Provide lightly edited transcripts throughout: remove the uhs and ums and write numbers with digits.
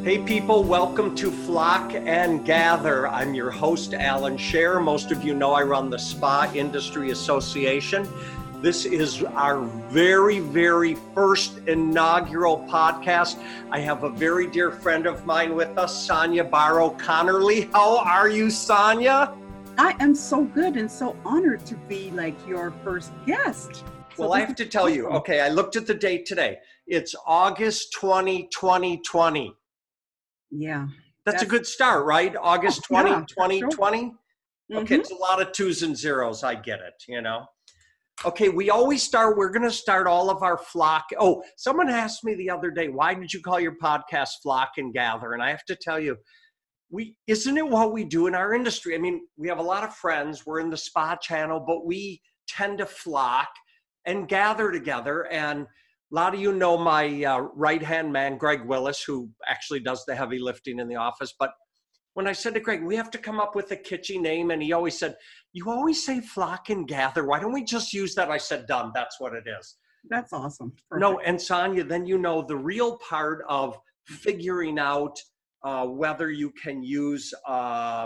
Hey people, welcome to Flock and Gather. I'm your host, Alan Scher. Most of you know I run the Spa Industry Association. This is our very first inaugural podcast. I have a very dear friend of mine with us, Sonia Barrow-Connerly. How are you, Sonia? I am so good and so honored to be like your first guest. Well, I have to tell you, okay, I looked at the date today. It's August 20, 2020. Yeah. That's a good start, right? August 20, yeah, 2020? Sure. Okay, it's a lot of twos and zeros. I get it, you know. Okay, we're going to start all of our flock. Oh, someone asked me the other day, why did you call your podcast Flock and Gather? And I have to tell you, isn't it what we do in our industry? I mean, we have a lot of friends. We're in the spa channel, but we tend to flock and gather together. And a lot of you know my right-hand man, Greg Willis, who actually does the heavy lifting in the office. But when I said to Greg, we have to come up with a kitschy name, and he always said, you always say Flock and Gather. Why don't we just use that? I said, done. That's what it is. That's awesome. Perfect. No, and Sonia, then you know the real part of figuring out whether you can use a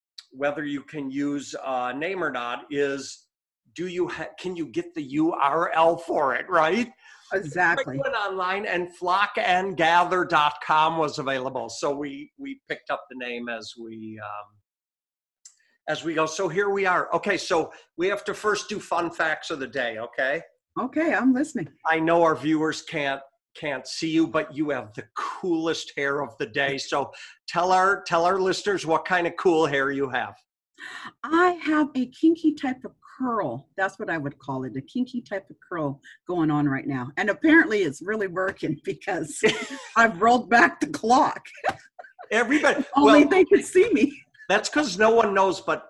name or not is, can you get the URL for it, right? Exactly. I went online and flockandgather.com was available. So we picked up the name as we go. So here we are. Okay, so we have to first do fun facts of the day, okay? Okay, I'm listening. I know our viewers can't see you, but you have the coolest hair of the day. So tell our listeners what kind of cool hair you have. I have a kinky type of curl. That's what I would call it, a kinky type of curl going on right now. And apparently it's really working because I've rolled back the clock. Everybody. Only they can see me. That's because no one knows, but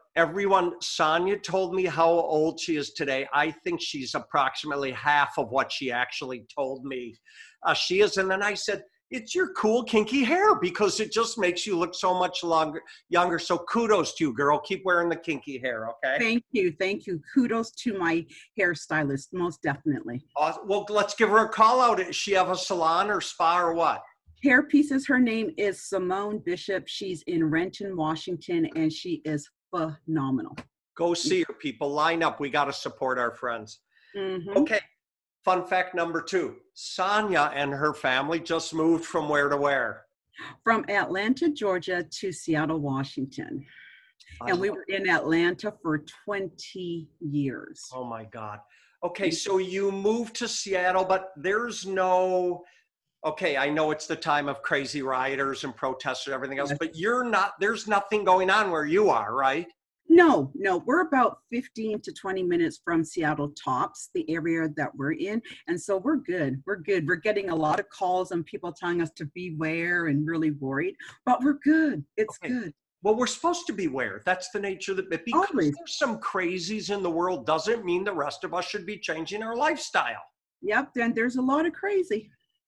Sonia told me how old she is today. I think she's approximately half of what she actually told me she is. And then I said, it's your cool kinky hair because it just makes you look so much younger. So kudos to you, girl. Keep wearing the kinky hair, okay? Thank you. Kudos to my hairstylist, most definitely. Well, let's give her a call out. Does she have a salon or spa or what? Hair Pieces. Her name is Simone Bishop. She's in Renton, Washington, and she is phenomenal. Go see her, people. Line up. We got to support our friends. Mm-hmm. Okay. Fun fact number 2. Sonia and her family just moved from where to where? From Atlanta, Georgia to Seattle, Washington. And we were in Atlanta for 20 years. Oh my God. Okay, so you moved to Seattle, but there's no, okay, I know it's the time of crazy rioters and protests and everything else, but there's nothing going on where you are, right? No, we're about 15 to 20 minutes from Seattle Tops, the area that we're in. And so we're good. We're getting a lot of calls and people telling us to beware and really worried, but we're good. It's good. Well, we're supposed to beware. That's the nature of it. Because there's some crazies in the world doesn't mean the rest of us should be changing our lifestyle. Yep. And there's a lot of crazy.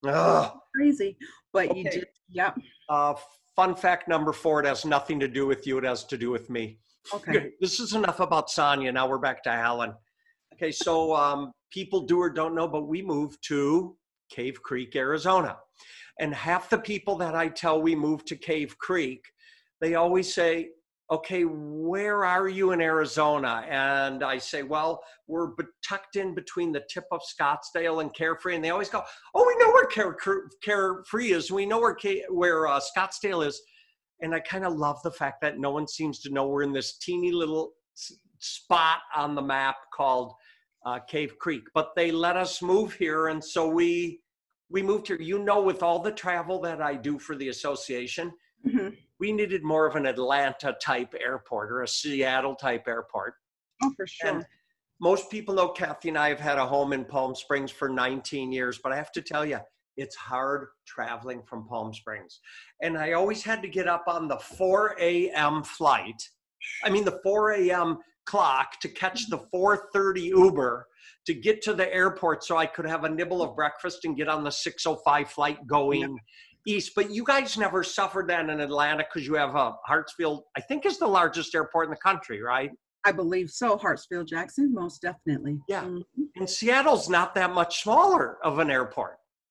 Crazy. But you just, yep. Fun fact number 4, it has nothing to do with you. It has to do with me. Okay. This is enough about Sonia. Now we're back to Alan. Okay, so people do or don't know, but we moved to Cave Creek, Arizona. And half the people that I tell we moved to Cave Creek, they always say, okay, where are you in Arizona? And I say, well, we're tucked in between the tip of Scottsdale and Carefree. And they always go, oh, we know where Carefree is. We know where Scottsdale is. And I kind of love the fact that no one seems to know we're in this teeny little spot on the map called Cave Creek. But they let us move here, and so we moved here. You know, with all the travel that I do for the association, we needed more of an Atlanta-type airport or a Seattle-type airport. Oh, for sure. And most people know Kathy and I have had a home in Palm Springs for 19 years, but I have to tell you, it's hard traveling from Palm Springs. And I always had to get up on the 4 a.m. flight. I mean, the 4 a.m. clock to catch the 4:30 Uber to get to the airport so I could have a nibble of breakfast and get on the 6:05 flight going east. But you guys never suffered that in Atlanta because you have Hartsfield, I think is the largest airport in the country, right? I believe so. Hartsfield Jackson, most definitely. Yeah. And Seattle's not that much smaller of an airport.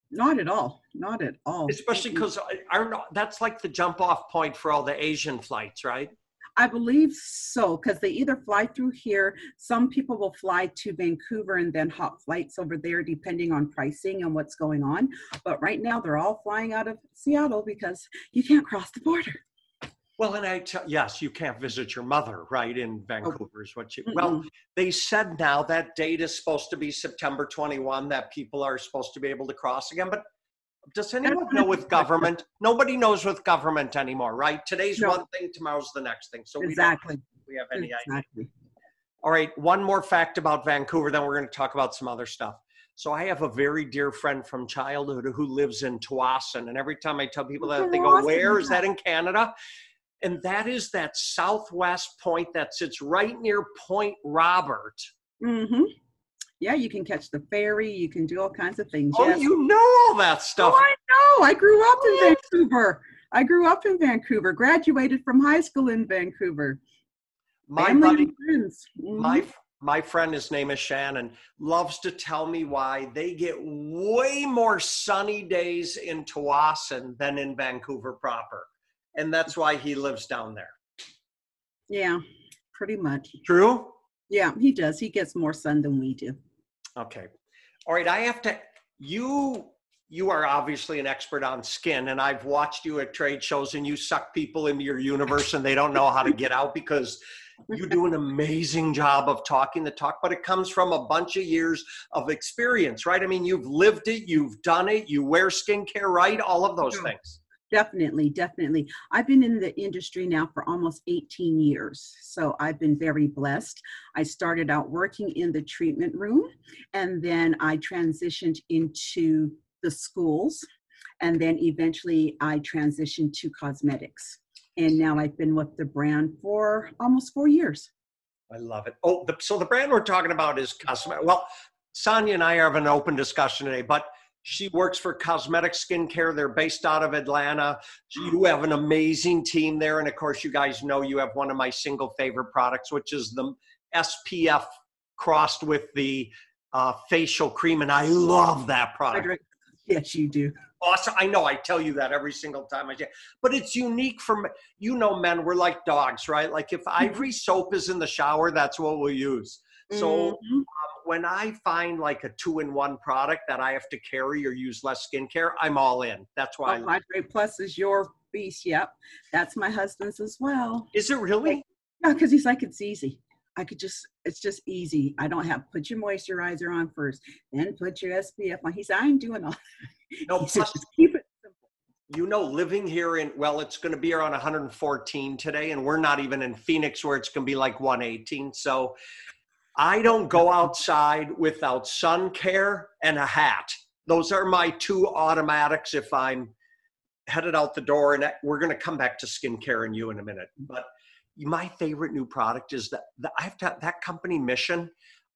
Not at all. Not at all. Especially because that's like the jump off point for all the Asian flights, right? I believe so, because they either fly through here. Some people will fly to Vancouver and then hop flights over there, depending on pricing and what's going on. But right now, they're all flying out of Seattle because you can't cross the border. Well, and yes, you can't visit your mother, right, in Vancouver is what you, well, they said now that date is supposed to be September 21, that people are supposed to be able to cross again. But does anyone know with government? Nobody knows with government anymore, right? Today's one thing, tomorrow's the next thing. So we don't have any idea. All right, one more fact about Vancouver, then we're going to talk about some other stuff. So I have a very dear friend from childhood who lives in Tsawwassen. And every time I tell people that, they go, where is that in Canada? And that is that southwest point that sits right near Point Robert. Mm-hmm. Yeah, you can catch the ferry. You can do all kinds of things. Oh, yes. You know all that stuff. Oh, I know. I grew up in Vancouver. Graduated from high school in Vancouver. My buddy, my friend, his name is Shannon, loves to tell me why they get way more sunny days in Tsawwassen than in Vancouver proper. And that's why he lives down there. Yeah, pretty much. True? Yeah, he does. He gets more sun than we do. Okay. All right. I have to, you are obviously an expert on skin, and I've watched you at trade shows and you suck people into your universe and they don't know how to get out because you do an amazing job of talking the talk, but it comes from a bunch of years of experience, right? I mean, you've lived it, you've done it, you wear skincare, right? All of those things. Definitely. I've been in the industry now for almost 18 years. So I've been very blessed. I started out working in the treatment room, and then I transitioned into the schools. And then eventually I transitioned to cosmetics. And now I've been with the brand for almost 4 years. I love it. Oh, so the brand we're talking about is cosmetic. Well, Sonia and I have an open discussion today, but she works for Cosmetic Skincare. They're based out of Atlanta. You have an amazing team there. And of course, you guys know you have one of my single favorite products, which is the SPF crossed with the facial cream. And I love that product. Yes, you do. Awesome. I know I tell you that every single time I say, but it's unique for, men, we're like dogs, right? Like if Ivory soap is in the shower, that's what we'll use. So when I find like a 2-in-1 product that I have to carry or use less skincare, I'm all in. That's why. Hydrate Plus is your beast. Yep. That's my husband's as well. Is it really? Yeah, because he's like, it's easy. It's just easy. I don't have, put your moisturizer on first, then put your SPF on. He said, I'm doing all that. No, plus, just keep it simple. Living here it's going to be around 114 today, and we're not even in Phoenix where it's going to be like 118. So I don't go outside without sun care and a hat. Those are my two automatics if I'm headed out the door, and we're going to come back to skincare and you in a minute. But my favorite new product is that company Mission.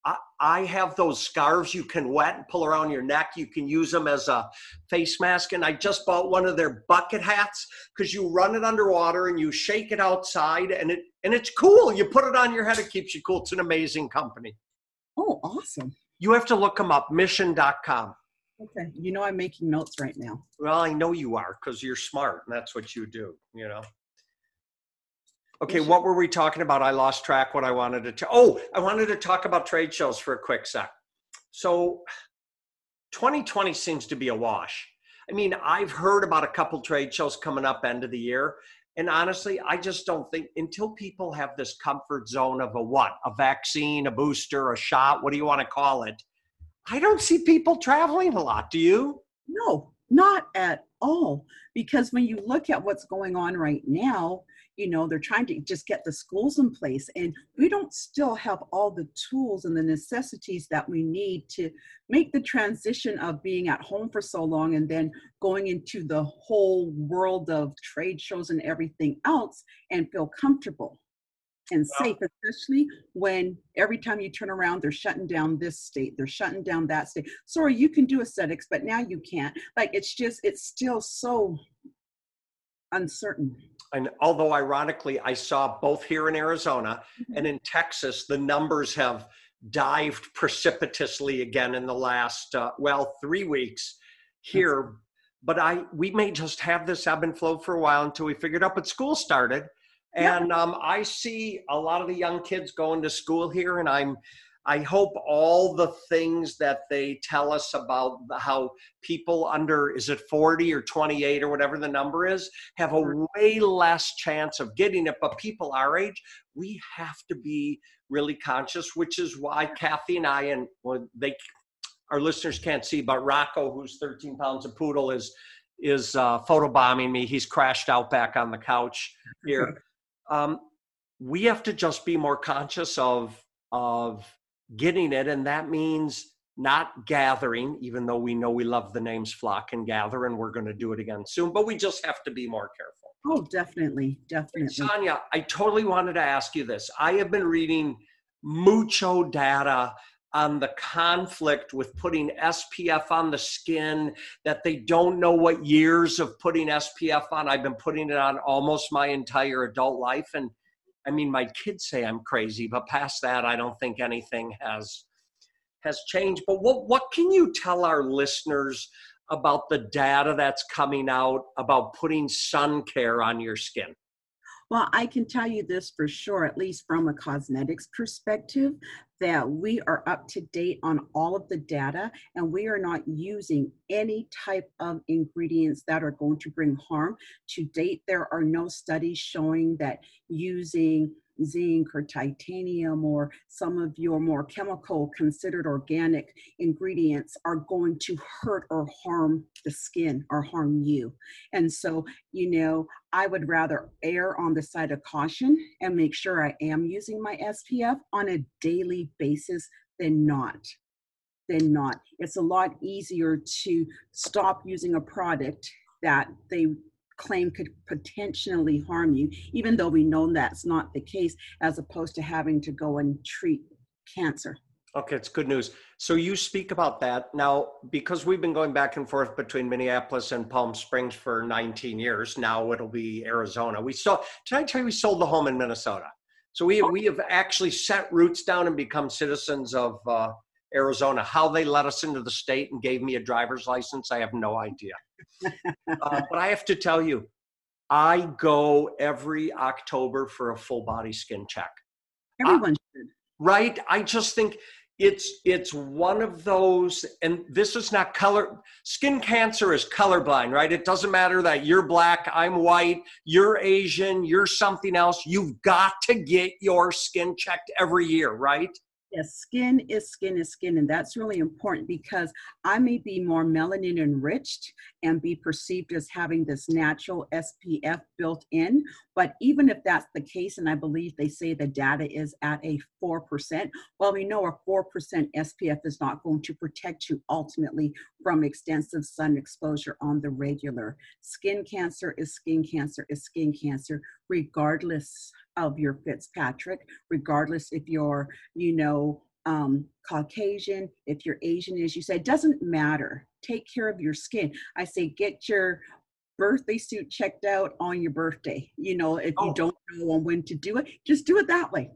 I have those scarves you can wet and pull around your neck. You can use them as a face mask. And I just bought one of their bucket hats because you run it underwater and you shake it outside and it's cool. You put it on your head, it keeps you cool. It's an amazing company. Oh, awesome. You have to look them up, mission.com. Okay. I'm making notes right now. Well, I know you are because you're smart and that's what you do, Okay, what were we talking about? I lost track what I wanted to I wanted to talk about trade shows for a quick sec. So 2020 seems to be a wash. I mean, I've heard about a couple trade shows coming up end of the year. And honestly, I just don't think until people have this comfort zone of a vaccine, a booster, a shot, what do you want to call it? I don't see people traveling a lot. Do you? No, not at all. Because when you look at what's going on right now, they're trying to just get the schools in place, and we don't still have all the tools and the necessities that we need to make the transition of being at home for so long and then going into the whole world of trade shows and everything else and feel comfortable and safe, especially when every time you turn around, they're shutting down this state, they're shutting down that state. Sorry, you can do aesthetics, but now you can't. Like, it's still so uncertain. And although ironically, I saw both here in Arizona and in Texas, the numbers have dived precipitously again in the last, 3 weeks. here, but we may just have this ebb and flow for a while until we figure it out. But school started, and I see a lot of the young kids going to school here, and I hope all the things that they tell us about how people under, is it 40 or 28 or whatever the number is, have a way less chance of getting it. But people our age, we have to be really conscious, which is why Kathy and I, and our listeners can't see, but Rocco, who's 13 pounds of poodle, is photobombing me. He's crashed out back on the couch here. We have to just be more conscious of getting it, and that means not gathering, even though we know we love the names Flock and Gather, and we're going to do it again soon, but we just have to be more careful. Oh, definitely. Sonia, I totally wanted to ask you this. I have been reading mucho data on the conflict with putting SPF on the skin, that they don't know what years of putting SPF on. I've been putting it on almost my entire adult life, and I mean, my kids say I'm crazy, but past that, I don't think anything has changed. But what can you tell our listeners about the data that's coming out about putting sun care on your skin? Well, I can tell you this for sure, at least from a cosmetics perspective, that we are up to date on all of the data, and we are not using any type of ingredients that are going to bring harm. To date, there are no studies showing that using zinc or titanium or some of your more chemical considered organic ingredients are going to hurt or harm the skin or harm you. And so, I would rather err on the side of caution and make sure I am using my SPF on a daily basis than not. It's a lot easier to stop using a product that they claim could potentially harm you, even though we know that's not the case, as opposed to having to go and treat cancer. Okay, it's good news. So you speak about that. Now, because we've been going back and forth between Minneapolis and Palm Springs for 19 years, now it'll be Arizona. Did I tell you we sold the home in Minnesota? So we have actually set roots down and become citizens of Arizona. How they let us into the state and gave me a driver's license, I have no idea. But I have to tell you, I go every October for a full body skin check. Everyone should. Right? I just think it's one of those, and this is not skin cancer is colorblind, right? It doesn't matter that you're black, I'm white, you're Asian, you're something else. You've got to get your skin checked every year, right? Yes, skin is skin is skin. And that's really important because I may be more melanin enriched and be perceived as having this natural SPF built in. But even if that's the case, and I believe they say the data is at a 4%, well, we know a 4% SPF is not going to protect you ultimately from extensive sun exposure on the regular. Skin cancer is skin cancer is skin cancer, regardless of your Fitzpatrick, regardless if you're, Caucasian, if you're Asian, as you said, it doesn't matter. Take care of your skin. I say, get your birthday suit checked out on your birthday. If you don't know on when to do it, just do it that way.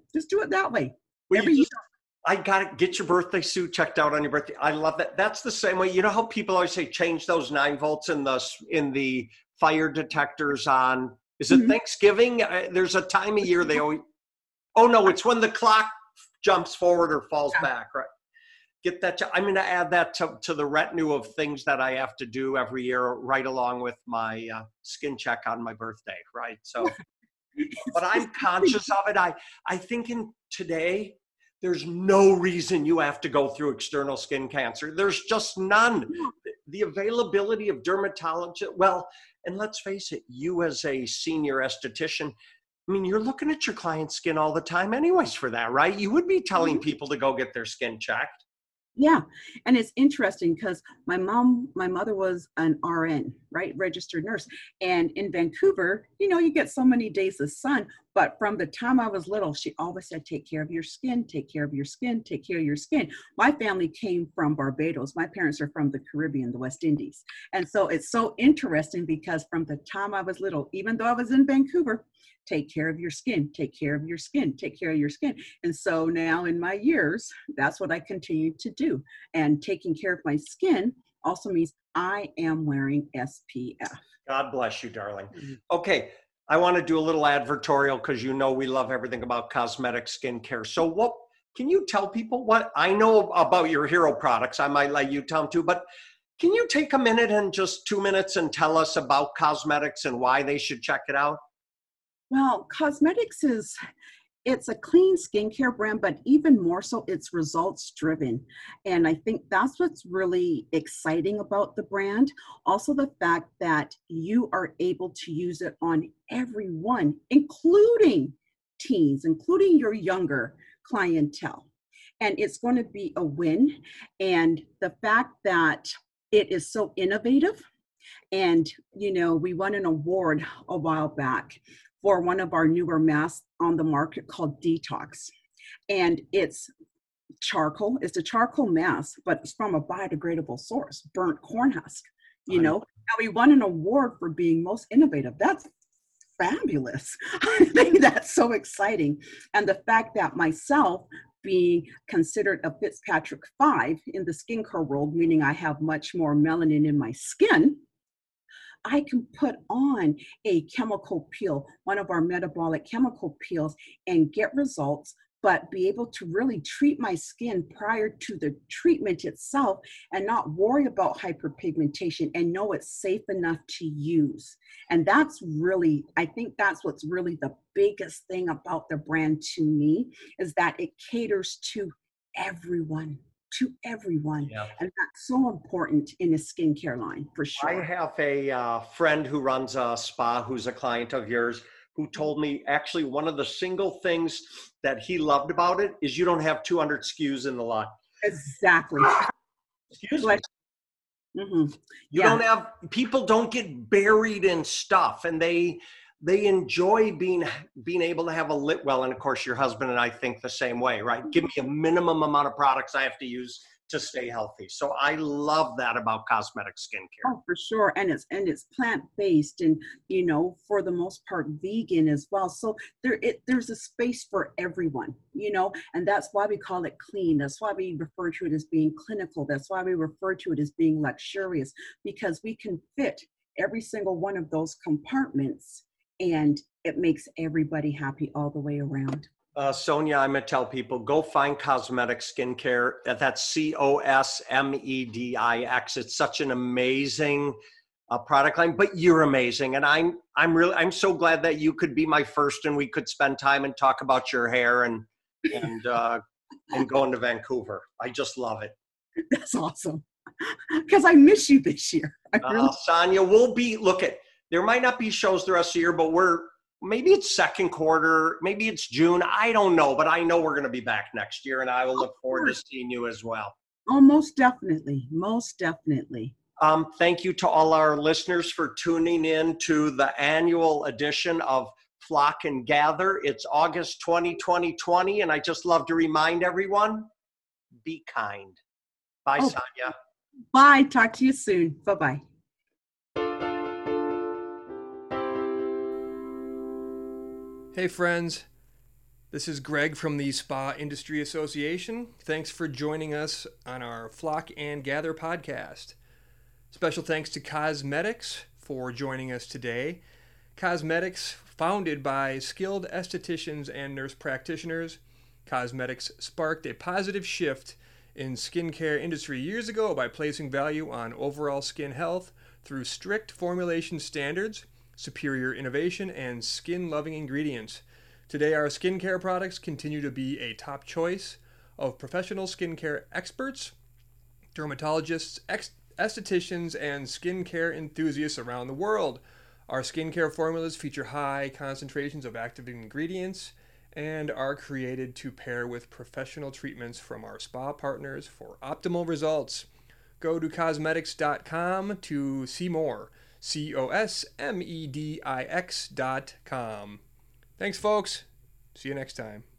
I got to get your birthday suit checked out on your birthday. I love that. That's the same way. You know how people always say change those 9 volts in the fire detectors on. Is it Thanksgiving? There's a time of year they always. Oh no, it's when the clock jumps forward or falls back. Right. Get that. I'm going to add that to the retinue of things that I have to do every year, right along with my skin check on my birthday. Right. So, but I'm conscious of it. I think today, there's no reason you have to go through external skin cancer. There's just none. The availability of dermatologists, well, and let's face it, you as a senior esthetician, I mean, you're looking at your client's skin all the time anyways for that, right? You would be telling people to go get their skin checked. Yeah. And it's interesting because my mother was an RN, right? Registered nurse. And in Vancouver, you get so many days of sun, but from the time I was little, she always said, take care of your skin, take care of your skin, take care of your skin. My family came from Barbados. My parents are from the Caribbean, the West Indies. And so it's so interesting because from the time I was little, even though I was in Vancouver, take care of your skin, take care of your skin, take care of your skin. And so now in my years, that's what I continue to do. And taking care of my skin also means I am wearing SPF. God bless you, darling. Mhm. Okay, I want to do a little advertorial because you know we love everything about cosmetic skincare. So what can you tell people what I know about your hero products? I might let you tell them too, but can you take a minute and just 2 minutes and tell us about cosmetics and why they should check it out? Well, cosmetics is it's a clean skincare brand, but even more so, it's results driven. And I think that's what's really exciting about the brand. Also, the fact that you are able to use it on everyone, including teens, including your younger clientele. And it's going to be a win. And the fact that it is so innovative, and, we won an award a while back for one of our newer masks on the market called Detox. And it's charcoal. It's a charcoal mask, but it's from a biodegradable source, burnt corn husk. Now we won an award for being most innovative. That's fabulous. I think that's so exciting. And the fact that myself being considered a Fitzpatrick 5 in the skincare world, meaning I have much more melanin in my skin, I can put on a chemical peel, one of our metabolic chemical peels, and get results, but be able to really treat my skin prior to the treatment itself and not worry about hyperpigmentation and know it's safe enough to use. And I think that's what's really the biggest thing about the brand to me, is that it caters to everyone. Yeah. And that's so important in a skincare line, for I sure. have a friend who runs a spa who's a client of yours who told me actually one of the single things that he loved about it is you don't have 200 SKUs in the line. Exactly. Excuse me. Mm-hmm. You don't have, people don't get buried in stuff, and they enjoy being able to have a lit. Well, and of course your husband and I think the same way, right? Give me a minimum amount of products I have to use to stay healthy. So I love that about cosmetic skincare. Oh, for sure. And it's plant-based, and for the most part vegan as well. So there's a space for everyone, and that's why we call it clean. That's why we refer to it as being clinical. That's why we refer to it as being luxurious, because we can fit every single one of those compartments, and it makes everybody happy all the way around. Sonia, I'm going to tell people, go find Cosmetic Skincare. That's COSMEDIX. It's such an amazing product line, but you're amazing. And I'm so glad that you could be my first and we could spend time and talk about your hair and going to Vancouver. I just love it. That's awesome. Because I miss you this year. Sonia, there might not be shows the rest of the year, but maybe it's second quarter, maybe it's June. I don't know, but I know we're going to be back next year, and I will look forward to seeing you as well. Oh, most definitely. Most definitely. Thank you to all our listeners for tuning in to the annual edition of Flock and Gather. It's August 2020, and I just love to remind everyone, be kind. Bye, Sonia. Bye. Talk to you soon. Bye-bye. Hey friends, this is Greg from the Spa Industry Association. Thanks for joining us on our Flock and Gather podcast. Special thanks to Cosmetics for joining us today. Cosmetics, founded by skilled estheticians and nurse practitioners, Cosmetics sparked a positive shift in skincare industry years ago by placing value on overall skin health through strict formulation standards, superior innovation, and skin-loving ingredients. Today, our skincare products continue to be a top choice of professional skincare experts, dermatologists, estheticians, and skincare enthusiasts around the world. Our skincare formulas feature high concentrations of active ingredients and are created to pair with professional treatments from our spa partners for optimal results. Go to cosmetics.com to see more. COSMEDIX.com. Thanks, folks. See you next time.